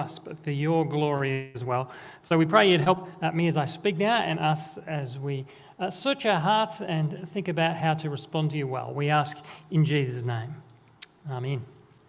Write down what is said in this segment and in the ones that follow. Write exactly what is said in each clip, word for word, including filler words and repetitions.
us, but for your glory as well. So we pray you'd help uh, me as I speak now and us as we uh, search our hearts and think about how to respond to you well. We ask in Jesus' name. Amen.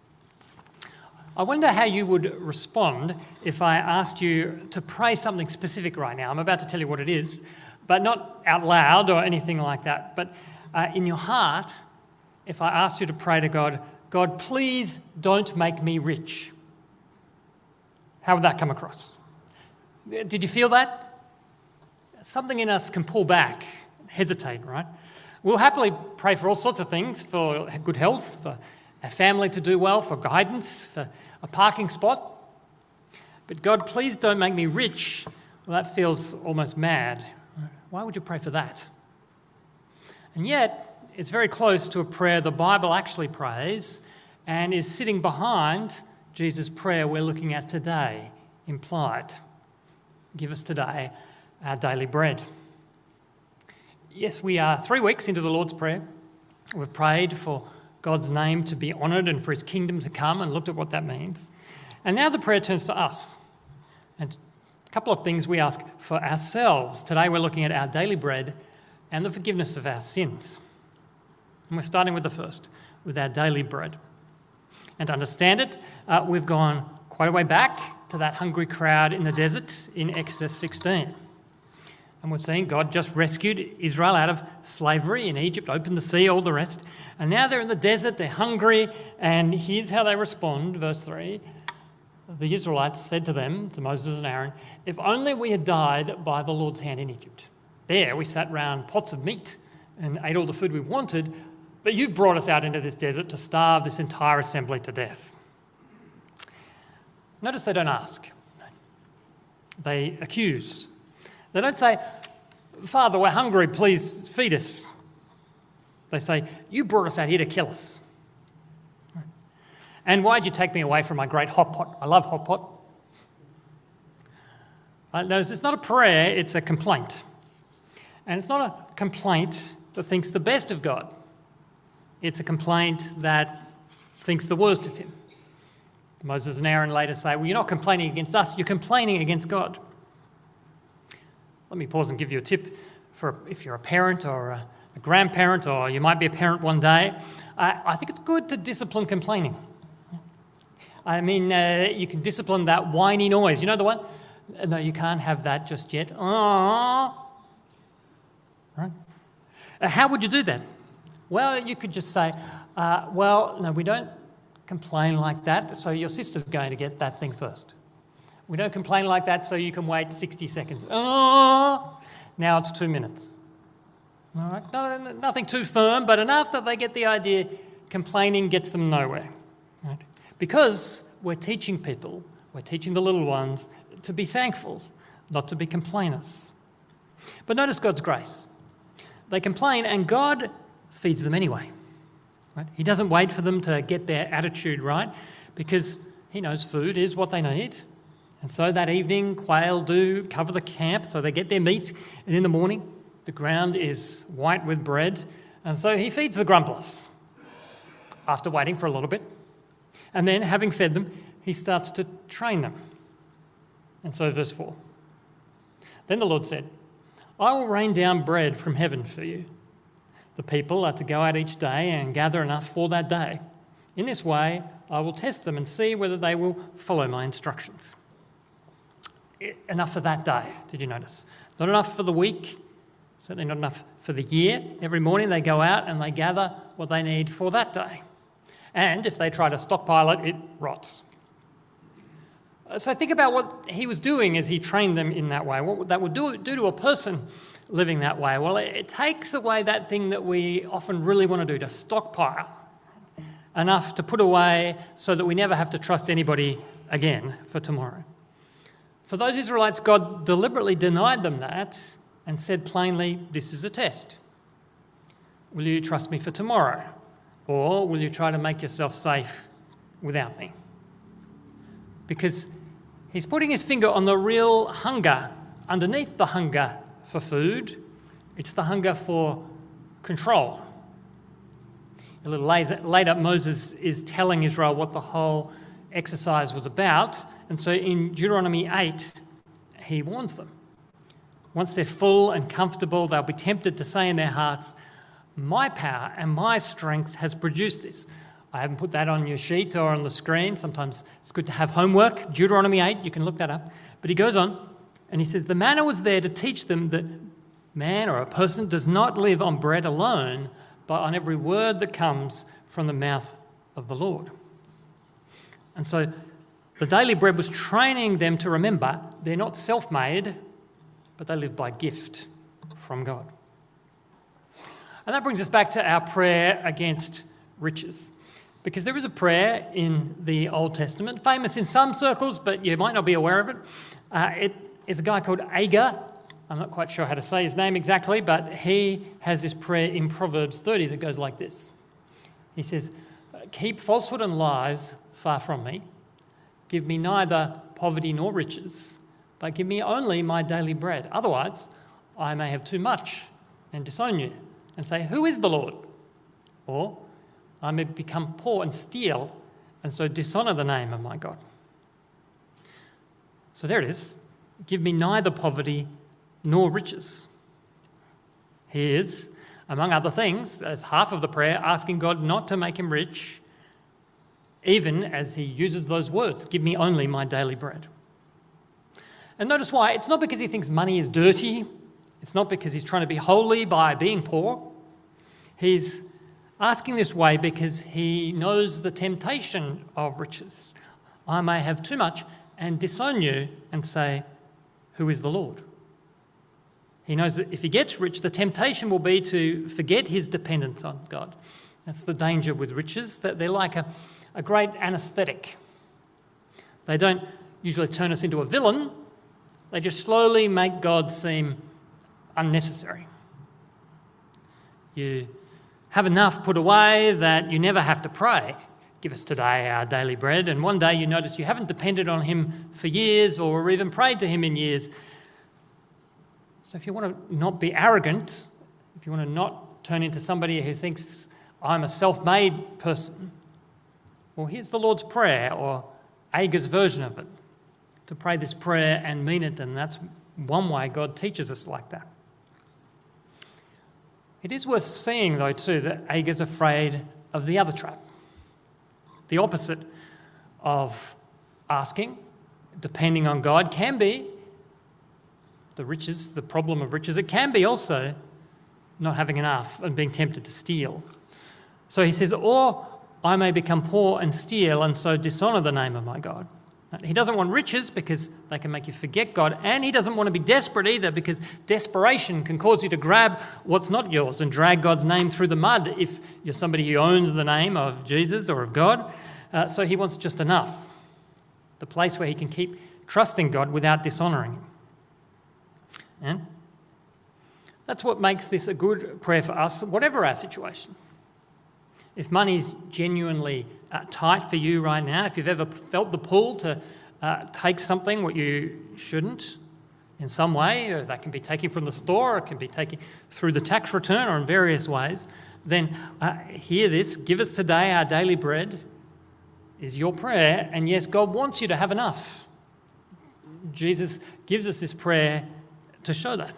I wonder how you would respond if I asked you to pray something specific right now. I'm about to tell you what it is, but not out loud or anything like that. But uh, in your heart, if I asked you to pray to God, God, please don't make me rich. How would that come across? Did you feel that? Something in us can pull back, hesitate, right? We'll happily pray for all sorts of things, for good health, for our family to do well, for guidance, for a parking spot. But God, please don't make me rich. Well, that feels almost mad. Why would you pray for that? And yet, it's very close to a prayer the Bible actually prays and is sitting behind Jesus' prayer we're looking at today, implied. Give us today our daily bread. Yes, we are three weeks into the Lord's Prayer. We've prayed for God's name to be honoured and for his kingdom to come and looked at what that means. And now the prayer turns to us. And a couple of things we ask for ourselves. Today we're looking at our daily bread and the forgiveness of our sins. And we're starting with the first, with our daily bread. And to understand it, uh, we've gone quite a way back to that hungry crowd in the desert in Exodus sixteen. And we're seeing God just rescued Israel out of slavery in Egypt, opened the sea, all the rest. And now they're in the desert, they're hungry, and here's how they respond, verse three. The Israelites said to them, to Moses and Aaron, if only we had died by the Lord's hand in Egypt. There we sat round pots of meat and ate all the food we wanted, but you've brought us out into this desert to starve this entire assembly to death. Notice they don't ask. They accuse. They don't say, Father, we're hungry, please feed us. They say, you brought us out here to kill us. And why'd you take me away from my great hot pot? I love hot pot. Uh, notice it's not a prayer, it's a complaint. And it's not a complaint that thinks the best of God. It's a complaint that thinks the worst of him. Moses and Aaron later say, well, you're not complaining against us, you're complaining against God. Let me pause and give you a tip for if you're a parent or a, a grandparent, or you might be a parent one day. Uh, I think it's good to discipline complaining. I mean, uh, you can discipline that whiny noise. You know the one? No, you can't have that just yet. Aww. Right? Uh, how would you do that? Well, you could just say, uh, well, no, we don't complain like that, so your sister's going to get that thing first. We don't complain like that, so you can wait sixty seconds. Oh, now it's two minutes. All right, no, nothing too firm, but enough that they get the idea complaining gets them nowhere. Right? Because we're teaching people, we're teaching the little ones to be thankful, not to be complainers. But notice God's grace. They complain and God feeds them anyway. Right? He doesn't wait for them to get their attitude right because he knows food is what they need. And so that evening, quail do cover the camp, so they get their meat. And in the morning, the ground is white with bread. And so he feeds the grumblers after waiting for a little bit. And then, having fed them, he starts to train them. And so verse four. Then the Lord said, I will rain down bread from heaven for you. The people are to go out each day and gather enough for that day. In this way, I will test them and see whether they will follow my instructions. Enough for that day, did you notice? Not enough for the week, certainly not enough for the year. Every morning they go out and they gather what they need for that day. And if they try to stockpile it, it rots. So think about what he was doing as he trained them in that way. What that would do, do to a person living that way? Well, it, it takes away that thing that we often really want to do, to stockpile enough to put away so that we never have to trust anybody again for tomorrow. For those Israelites, God deliberately denied them that and said plainly, this is a test. Will you trust me for tomorrow? Or will you try to make yourself safe without me? Because he's putting his finger on the real hunger underneath the hunger for food. It's the hunger for control. A little later, Moses is telling Israel what the whole exercise was about. And so in Deuteronomy eight, he warns them. Once they're full and comfortable, they'll be tempted to say in their hearts, my power and my strength has produced this. I haven't put that on your sheet or on the screen. Sometimes it's good to have homework. Deuteronomy eight, you can look that up. But he goes on and he says, the manna was there to teach them that man or a person does not live on bread alone, but on every word that comes from the mouth of the Lord. And so the daily bread was training them to remember they're not self-made, but they live by gift from God. And that brings us back to our prayer against riches. Because there is a prayer in the Old Testament, famous in some circles, but you might not be aware of it. Uh, it is a guy called Agur. I'm not quite sure how to say his name exactly, but he has this prayer in Proverbs thirty that goes like this. He says, keep falsehood and lies far from me. Give me neither poverty nor riches, but give me only my daily bread. Otherwise, I may have too much and disown you and say, who is the Lord? Or I may become poor and steal and so dishonour the name of my God. So there it is. Give me neither poverty nor riches. He is, among other things, as half of the prayer, asking God not to make him rich, even as he uses those words, give me only my daily bread. And notice why. It's not because he thinks money is dirty. It's not because he's trying to be holy by being poor. He's asking this way because he knows the temptation of riches. I may have too much and disown you and say, who is the Lord? He knows that if he gets rich, the temptation will be to forget his dependence on God. That's the danger with riches, that they're like a, a great anaesthetic. They don't usually turn us into a villain. They just slowly make God seem unnecessary. You have enough put away that you never have to pray, give us today our daily bread, and one day you notice you haven't depended on him for years or even prayed to him in years. So if you want to not be arrogant, if you want to not turn into somebody who thinks I'm a self-made person, well, here's the Lord's Prayer, or Agur's version of it, to pray this prayer and mean it, and that's one way God teaches us like that. It is worth seeing, though, too, that Agur's afraid of the other trap, the opposite of asking, depending on God, can be the riches, the problem of riches. It can be also not having enough and being tempted to steal. So he says, or I may become poor and steal and so dishonour the name of my God. He doesn't want riches because they can make you forget God, and he doesn't want to be desperate either because desperation can cause you to grab what's not yours and drag God's name through the mud if you're somebody who owns the name of Jesus or of God. Uh, so he wants just enough, the place where he can keep trusting God without dishonouring him. And that's what makes this a good prayer for us, whatever our situation. If money's genuinely uh, tight for you right now, if you've ever felt the pull to uh, take something what you shouldn't in some way, or that can be taken from the store, or it can be taken through the tax return, or in various ways, then uh, hear this, give us today our daily bread, is your prayer, and yes, God wants you to have enough. Jesus gives us this prayer to show that.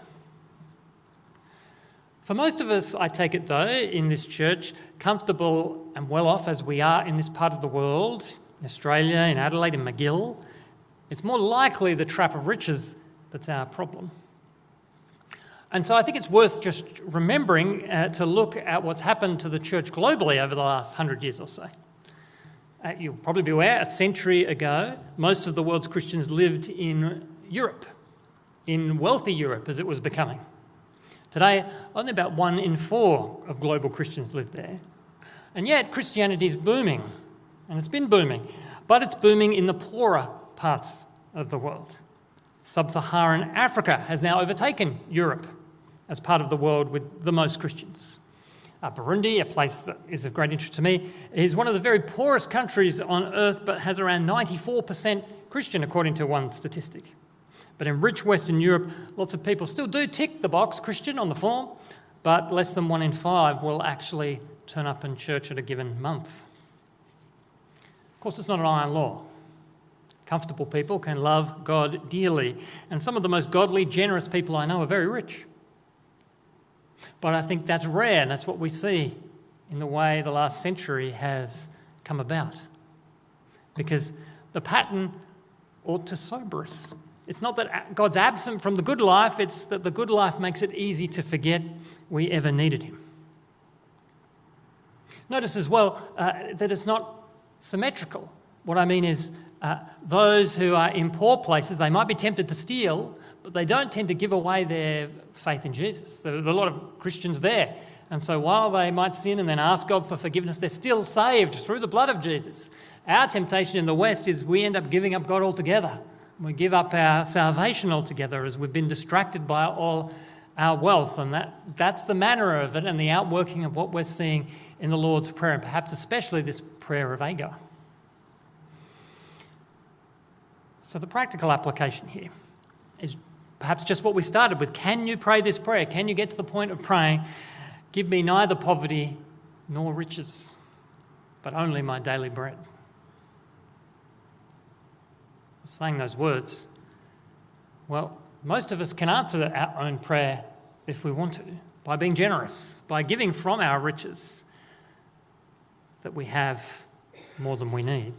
For most of us, I take it though, in this church, comfortable and well off as we are in this part of the world, in Australia, in Adelaide, in McGill, it's more likely the trap of riches that's our problem. And so I think it's worth just remembering uh, to look at what's happened to the church globally over the last hundred years or so. Uh, you'll probably be aware, a century ago, most of the world's Christians lived in Europe, in wealthy Europe as it was becoming. Today, only about one in four of global Christians live there. And yet, Christianity is booming, and it's been booming, but it's booming in the poorer parts of the world. Sub-Saharan Africa has now overtaken Europe as part of the world with the most Christians. Uh, Burundi, a place that is of great interest to me, is one of the very poorest countries on earth, but has around ninety-four percent Christian, according to one statistic. But in rich Western Europe, lots of people still do tick the box Christian on the form, but less than one in five will actually turn up in church at a given month. Of course, it's not an iron law. Comfortable people can love God dearly. And some of the most godly, generous people I know are very rich. But I think that's rare, and that's what we see in the way the last century has come about. Because the pattern ought to sober us. It's not that God's absent from the good life, it's that the good life makes it easy to forget we ever needed him. Notice as well uh, that it's not symmetrical. What I mean is uh, those who are in poor places, they might be tempted to steal, but they don't tend to give away their faith in Jesus. There are a lot of Christians there. And so while they might sin and then ask God for forgiveness, they're still saved through the blood of Jesus. Our temptation in the West is we end up giving up God altogether. We give up our salvation altogether as we've been distracted by all our wealth. And that, that's the manner of it and the outworking of what we're seeing in the Lord's Prayer, and perhaps especially this prayer of Agar. So the practical application here is perhaps just what we started with. Can you pray this prayer? Can you get to the point of praying, give me neither poverty nor riches, but only my daily bread? Saying those words, well, most of us can answer our own prayer if we want to, by being generous, by giving from our riches that we have more than we need.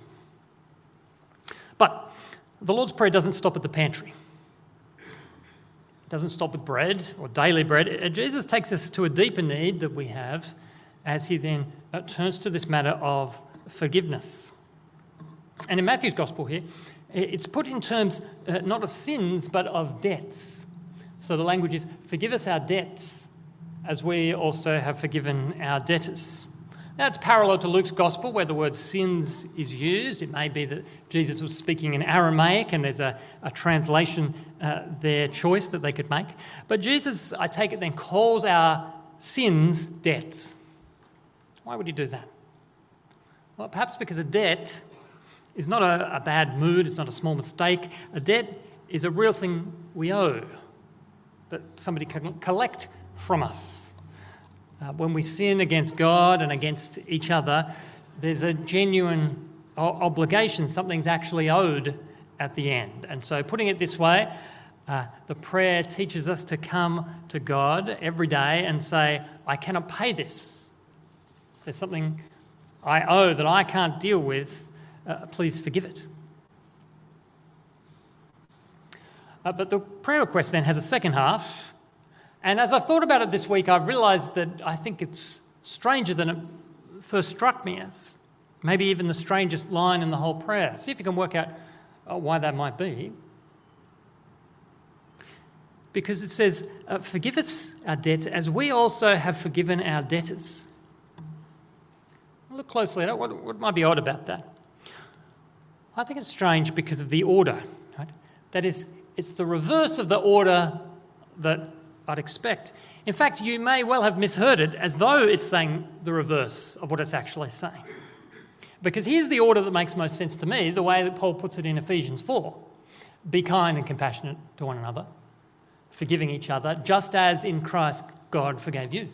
But the Lord's Prayer doesn't stop at the pantry. It doesn't stop with bread or daily bread. Jesus takes us to a deeper need that we have as he then turns to this matter of forgiveness. And in Matthew's Gospel here, it's put in terms uh, not of sins, but of debts. So the language is, forgive us our debts, as we also have forgiven our debtors. That's parallel to Luke's Gospel, where the word sins is used. It may be that Jesus was speaking in Aramaic, and there's a, a translation uh, there choice that they could make. But Jesus, I take it, then calls our sins debts. Why would he do that? Well, perhaps because a debt is not a, a bad mood, it's not a small mistake. A debt is a real thing we owe, that somebody can collect from us. Uh, when we sin against God and against each other, there's a genuine o- obligation, something's actually owed at the end. And so putting it this way, uh, the prayer teaches us to come to God every day and say, I cannot pay this. There's something I owe that I can't deal with. Uh, please forgive it. Uh, but the prayer request then has a second half. And as I thought about it this week, I realised that I think it's stranger than it first struck me as. Maybe even the strangest line in the whole prayer. See if you can work out uh, why that might be. Because it says, uh, forgive us our debts as we also have forgiven our debtors. Look closely at it. What, what might be odd about that? I think it's strange because of the order. Right? That is, it's the reverse of the order that I'd expect. In fact, you may well have misheard it as though it's saying the reverse of what it's actually saying. Because here's the order that makes most sense to me, the way that Paul puts it in Ephesians four. Be kind and compassionate to one another, forgiving each other, just as in Christ God forgave you.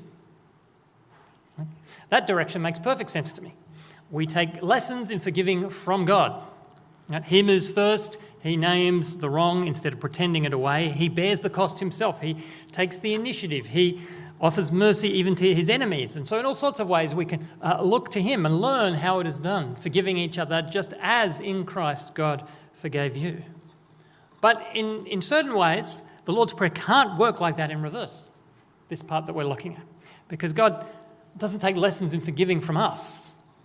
That direction makes perfect sense to me. We take lessons in forgiving from God. He moves first, he names the wrong instead of pretending it away. He bears the cost himself, he takes the initiative, he offers mercy even to his enemies. And so in all sorts of ways we can uh, look to him and learn how it is done, forgiving each other just as in Christ God forgave you. But in, in certain ways, the Lord's Prayer can't work like that in reverse, this part that we're looking at, because God doesn't take lessons in forgiving from us.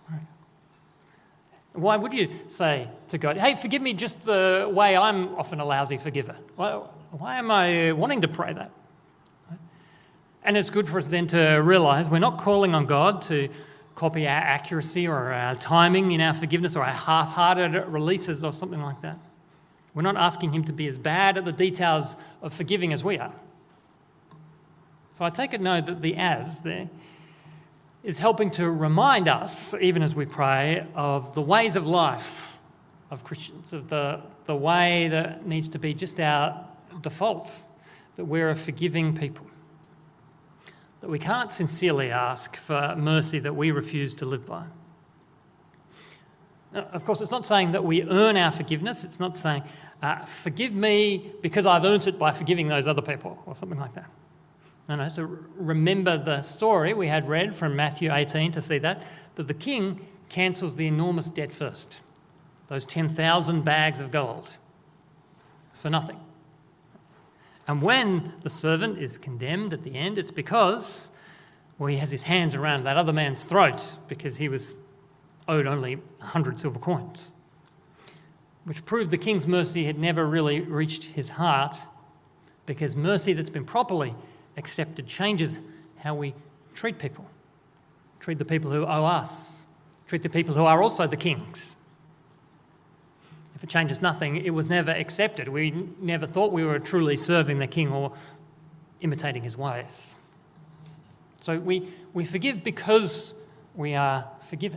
Why would you say to God, hey, forgive me just the way I'm often a lousy forgiver? Why, why am I wanting to pray that? And it's good for us then to realise we're not calling on God to copy our accuracy or our timing in our forgiveness or our half-hearted releases or something like that. We're not asking him to be as bad at the details of forgiving as we are. So I take it note that the as there is helping to remind us, even as we pray, of the ways of life of Christians, of the, the way that needs to be just our default, that we're a forgiving people, that we can't sincerely ask for mercy that we refuse to live by. Of course, it's not saying that we earn our forgiveness. It's not saying, uh, forgive me because I've earned it by forgiving those other people or something like that. No, no. So remember the story we had read from Matthew eighteen to see that, that the king cancels the enormous debt first, those ten thousand bags of gold, for nothing. And when the servant is condemned at the end, it's because, well, he has his hands around that other man's throat because he was owed only one hundred silver coins, which proved the king's mercy had never really reached his heart, because mercy that's been properly accepted changes how we treat people, treat the people who owe us, treat the people who are also the kings. If it changes nothing, it was never accepted. We never thought we were truly serving the king or imitating his ways. So we, we forgive because we are forgiven.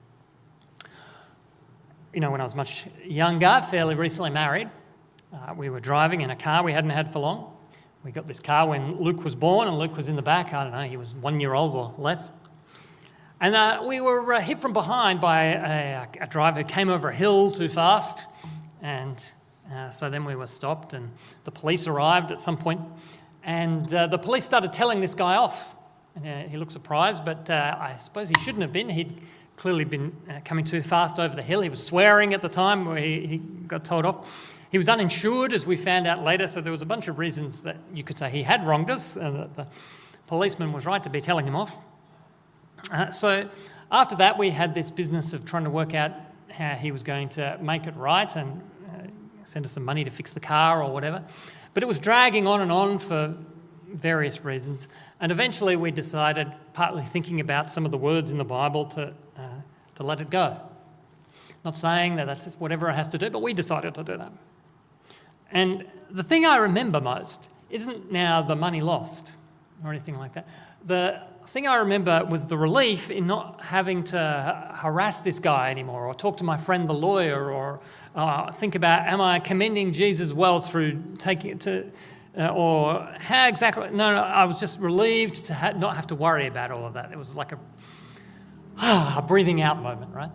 You know, when I was much younger, fairly recently married, uh, we were driving in a car we hadn't had for long. We got this car when Luke was born, and Luke was in the back. I don't know, he was one year old or less. And uh, we were uh, hit from behind by a, a driver who came over a hill too fast. And uh, so then we were stopped, and the police arrived at some point. And uh, the police started telling this guy off. And, uh, he looked surprised, but uh, I suppose he shouldn't have been. He'd clearly been uh, coming too fast over the hill. He was swearing at the time where he, he got told off. He was uninsured, as we found out later, so there was a bunch of reasons that you could say he had wronged us, and that the policeman was right to be telling him off. Uh, so after that, we had this business of trying to work out how he was going to make it right and uh, send us some money to fix the car or whatever. But it was dragging on and on for various reasons, and eventually we decided, partly thinking about some of the words in the Bible, to uh, to let it go. Not saying that that's just whatever it has to do, but we decided to do that. And the thing I remember most isn't now the money lost or anything like that. The thing I remember was the relief in not having to harass this guy anymore, or talk to my friend the lawyer, or uh, think about, am I commending Jesus well through taking it to, uh, or how exactly, no, no, I was just relieved to ha- not have to worry about all of that. It was like a, a breathing out moment, right?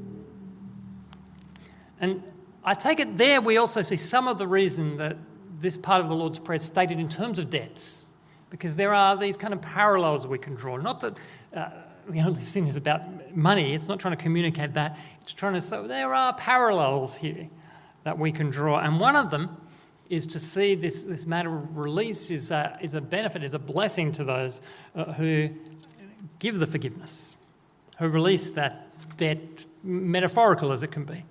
And I take it there we also see some of the reason that this part of the Lord's Prayer is stated in terms of debts, because there are these kind of parallels we can draw. Not that uh, the only sin is about money. It's not trying to communicate that. It's trying to say there are parallels here that we can draw. And one of them is to see this, this matter of release is a, is a benefit, is a blessing to those uh, who give the forgiveness, who release that debt, metaphorical as it can be.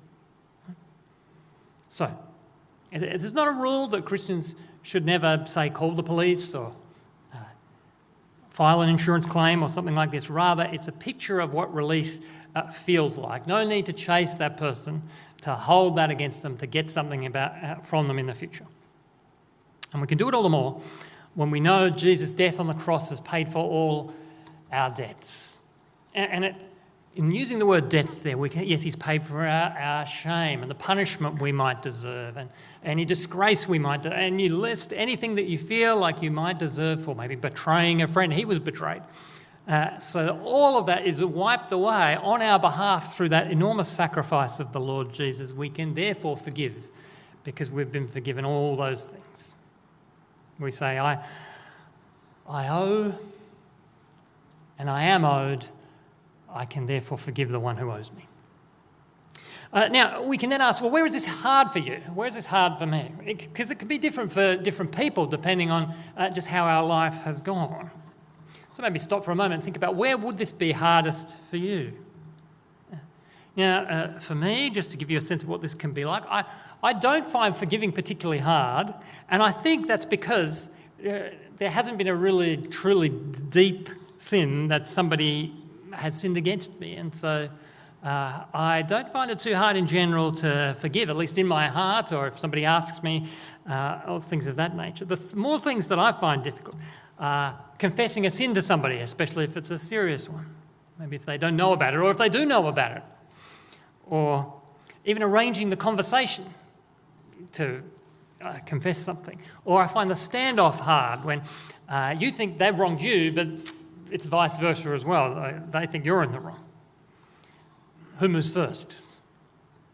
So, there's not a rule that Christians should never, say, call the police or uh, file an insurance claim or something like this. Rather, it's a picture of what release uh, feels like. No need to chase that person, to hold that against them, to get something about uh, from them in the future. And we can do it all the more when we know Jesus' death on the cross has paid for all our debts. And, and it, in using the word debts there, we can, yes, he's paid for our, our shame and the punishment we might deserve, and any disgrace we might do, and you list anything that you feel like you might deserve for maybe betraying a friend. He was betrayed. Uh, so all of that is wiped away on our behalf through that enormous sacrifice of the Lord Jesus. We can therefore forgive because we've been forgiven all those things. We say, I, I owe and I am owed. I can therefore forgive the one who owes me. Uh, now, we can then ask, well, where is this hard for you? Where is this hard for me? Because it, it could be different for different people depending on uh, just how our life has gone. So maybe stop for a moment and think about, where would this be hardest for you? Now, uh, for me, just to give you a sense of what this can be like, I, I don't find forgiving particularly hard, and I think that's because uh, there hasn't been a really, truly deep sin that somebody has sinned against me, and so uh, I don't find it too hard in general to forgive, at least in my heart, or if somebody asks me, uh, or things of that nature. The th- more things that I find difficult are confessing a sin to somebody, especially if it's a serious one, maybe if they don't know about it, or if they do know about it, or even arranging the conversation to uh, confess something. Or I find the standoff hard when uh, you think they've wronged you, but it's vice versa as well. They think you're in the wrong. Who moves first?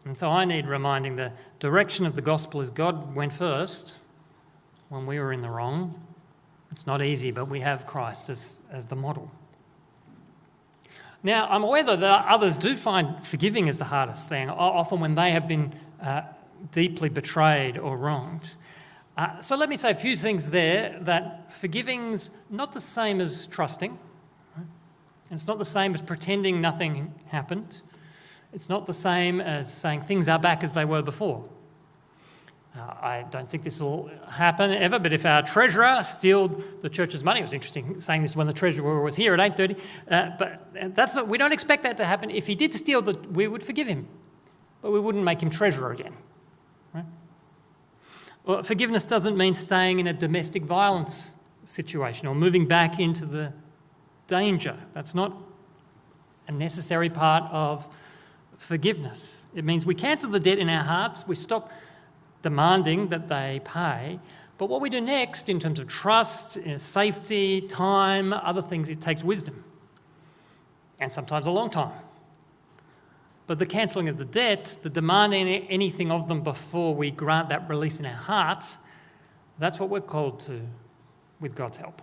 And so I need reminding the direction of the gospel is God went first when we were in the wrong. It's not easy, but we have Christ as, as the model. Now, I'm aware that others do find forgiving is the hardest thing, often when they have been uh, deeply betrayed or wronged. Uh, so let me say a few things there, that forgiving's not the same as trusting. Right? And it's not the same as pretending nothing happened. It's not the same as saying things are back as they were before. Uh, I don't think this will happen ever, but if our treasurer steals the church's money, it was interesting saying this when the treasurer was here at eight thirty, uh, but that's not, we don't expect that to happen. If he did steal, the, we would forgive him, but we wouldn't make him treasurer again. Right? Well, forgiveness doesn't mean staying in a domestic violence situation or moving back into the danger. That's not a necessary part of forgiveness. It means we cancel the debt in our hearts, we stop demanding that they pay, but what we do next in terms of trust, safety, time, other things, it takes wisdom, and sometimes a long time. But the cancelling of the debt, the demanding anything of them before we grant that release in our heart, that's what we're called to with God's help.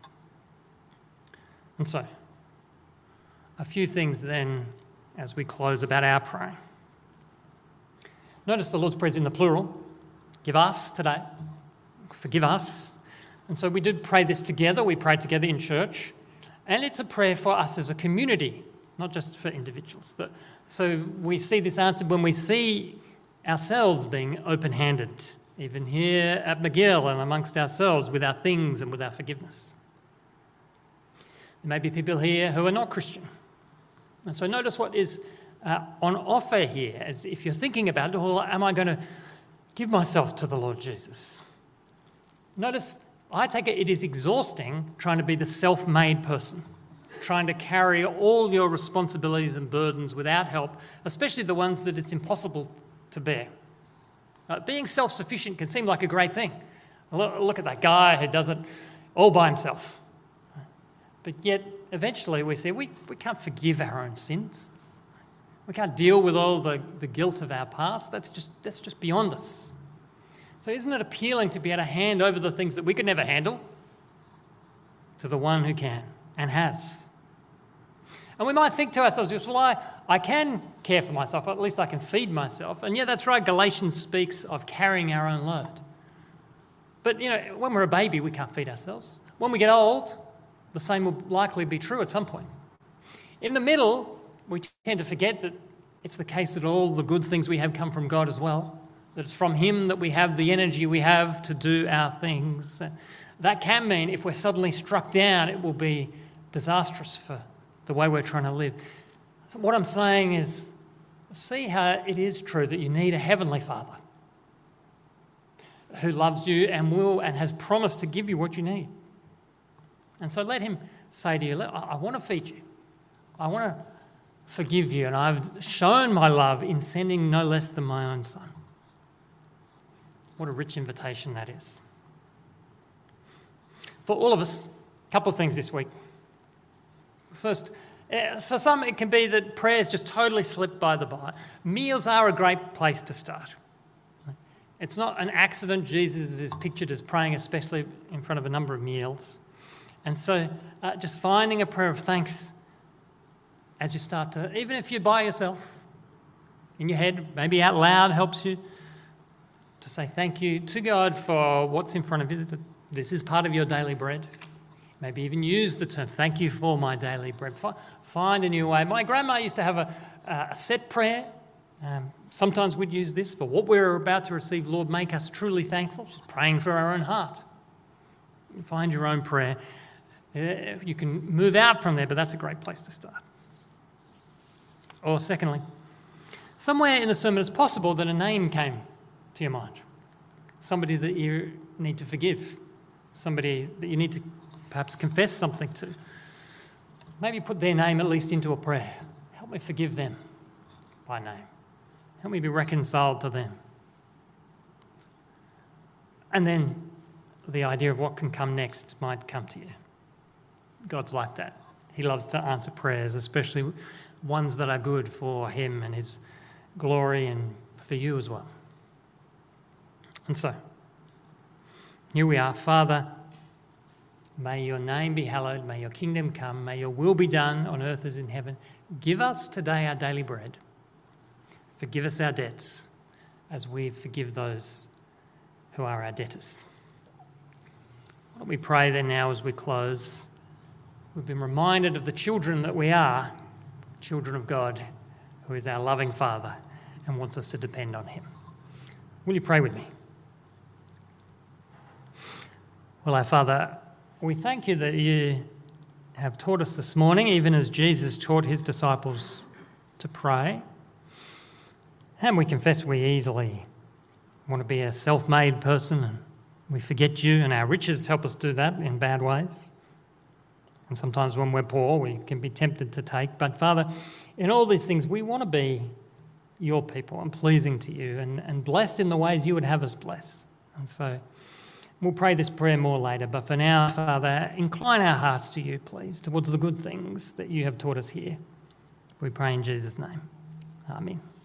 And so, a few things then as we close about our praying. Notice the Lord's Prayer is in the plural. Give us today. Forgive us. And so we did pray this together. We prayed together in church. And it's a prayer for us as a community, not just for individuals. So we see this answered when we see ourselves being open-handed, even here at McGill and amongst ourselves with our things and with our forgiveness. There may be people here who are not Christian. And so notice what is Uh, on offer here, as if you're thinking about it, well, am I going to give myself to the Lord Jesus? Notice, I take it it is exhausting trying to be the self-made person, trying to carry all your responsibilities and burdens without help, especially the ones that it's impossible to bear. Uh, being self-sufficient can seem like a great thing. Look, look at that guy who does it all by himself. But yet, eventually we see we, we can't forgive our own sins. We can't deal with all the, the guilt of our past. That's just, that's just beyond us. So isn't it appealing to be able to hand over the things that we could never handle to the one who can and has? And we might think to ourselves, well, I, I can care for myself, or at least I can feed myself. And yeah, that's right, Galatians speaks of carrying our own load. But, you know, when we're a baby, we can't feed ourselves. When we get old, the same will likely be true at some point. In the middle, we tend to forget that it's the case that all the good things we have come from God as well, that it's from Him that we have the energy we have to do our things. That can mean if we're suddenly struck down, it will be disastrous for the way we're trying to live. So what I'm saying is, see how it is true that you need a Heavenly Father who loves you and will and has promised to give you what you need. And so let Him say to you, I want to feed you. I want to forgive you, and I've shown my love in sending no less than my own Son. What a rich invitation that is. For all of us, a couple of things this week. First, for some it can be that prayers just totally slipped by the by. Meals are a great place to start. It's not an accident Jesus is pictured as praying, especially in front of a number of meals. And so uh, just finding a prayer of thanks as you start to, even if you're by yourself, in your head, maybe out loud helps you to say thank you to God for what's in front of you. This is part of your daily bread. Maybe even use the term, thank you for my daily bread. Find a new way. My grandma used to have a, a set prayer. Um, sometimes we'd use this for what we're about to receive. Lord, make us truly thankful. She's praying for our own heart. Find your own prayer. Uh, you can move out from there, but that's a great place to start. Or secondly, somewhere in the sermon it's possible that a name came to your mind. Somebody that you need to forgive. Somebody that you need to perhaps confess something to. Maybe put their name at least into a prayer. Help me forgive them by name. Help me be reconciled to them. And then the idea of what can come next might come to you. God's like that. He loves to answer prayers, especially ones that are good for Him and His glory and for you as well. And so, here we are. Father, may your name be hallowed, may your kingdom come, may your will be done on earth as in heaven. Give us today our daily bread. Forgive us our debts as we forgive those who are our debtors. Why don't we pray then now as we close? We've been reminded of the children that we are, children of God, who is our loving Father and wants us to depend on him. Will you pray with me? Well, our Father, we thank you that you have taught us this morning, even as Jesus taught his disciples to pray. And we confess we easily want to be a self-made person and we forget you, and our riches help us do that in bad ways. And sometimes when we're poor, we can be tempted to take. But Father, in all these things, we want to be your people and pleasing to you and, and blessed in the ways you would have us bless. And so we'll pray this prayer more later. But for now, Father, incline our hearts to you, please, towards the good things that you have taught us here. We pray in Jesus' name. Amen.